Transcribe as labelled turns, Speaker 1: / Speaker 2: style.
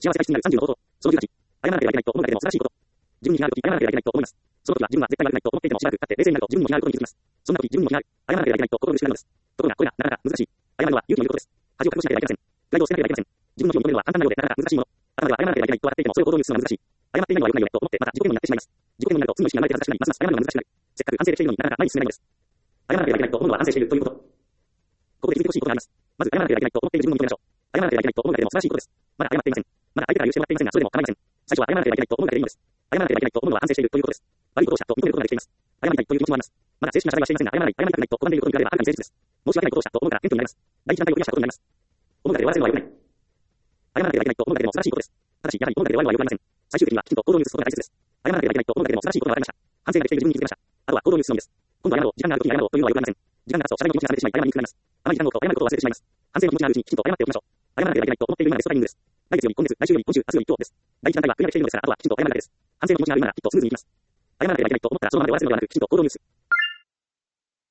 Speaker 1: 幸せが必要になる30のこと。その18、謝らなければいけないと思うだけでも素晴らしいこと。自分に非があるとき、謝らなければいけないと思います。その時は自分は絶対悪くないと思っていてもしばらく経って冷静になると自分にも非があることに気づきます。そんな時自分にも非がある。謝らなければいけないと心を失うのです。ところがこれがなかなか難しい。謝るのは勇気のいることです。恥を隠しなければいけません。プライドを捨てなければいけません。自分の非を認めるのは簡単なようでなかなか難しいもの。頭では謝らなければいけないと分かっていてもそれを行動に移すのは難しい。謝っていないのは良くないよねと思ってまた自己嫌悪になってしまいます。自己嫌悪になると次の意識が生まれて恥ずかしくなり、ますます謝るのが難しくなる。せっかく反省しているのになかなか前に進めないのです。謝らなければいけないと思うのは反省しているということ。ここで気づいてほしいことがあります。まず謝らなければいけないと思っている自分を認めましょう。謝らなければいけないと思うだけでも素晴らしいことです。まだ謝っていません。まだ相手から許してもらっていませんが、それでも構いません。最初は謝らなければいけないと思うだけでいいのです。謝らなければいけないと思うのは反省しているということです。悪いことをしたと認めることができています。謝りたいという気持ちもあります。まだ正式な謝罪はしていませんが、謝らないと拒んでいることに比べればはるかに誠実です。申し訳ないことをしたと思うから謙虚になります。第一段階をクリアしたことになります。思うだけで終わらせるのは良くない。謝らなければいけないと思うだけでも素晴らしいことです。ただし、やはり思うだけで終わるのは良くありません。最終的にはきちんと行動に移すことが大切です。謝らなければいけないと思うだけでも素晴らしいことが分かりました。反省ができている自分に気づきました。あとは行動に移すのみです。今度は謝ろう、時間があるときに謝ろうというのは良くありません。時間が経つと謝罪の気持ちが冷めてしまい、謝りにくくなります。あまり時間が多く謝ることを忘れてしまいます。反省の気持ちがあるうちにきちんと謝っておきましょう。謝らなければいけないと思っている今がベストタイミングです。来月より今月、来週より今週、明日より今日です。第一段階はクリアできているのですから、あとはきちんと謝るだけです。反省の気持ちがあるならきっとスムーズにいきます。謝らなければいけないと思ったらそのままで終わらせるのではなく、きちんと行動に移す。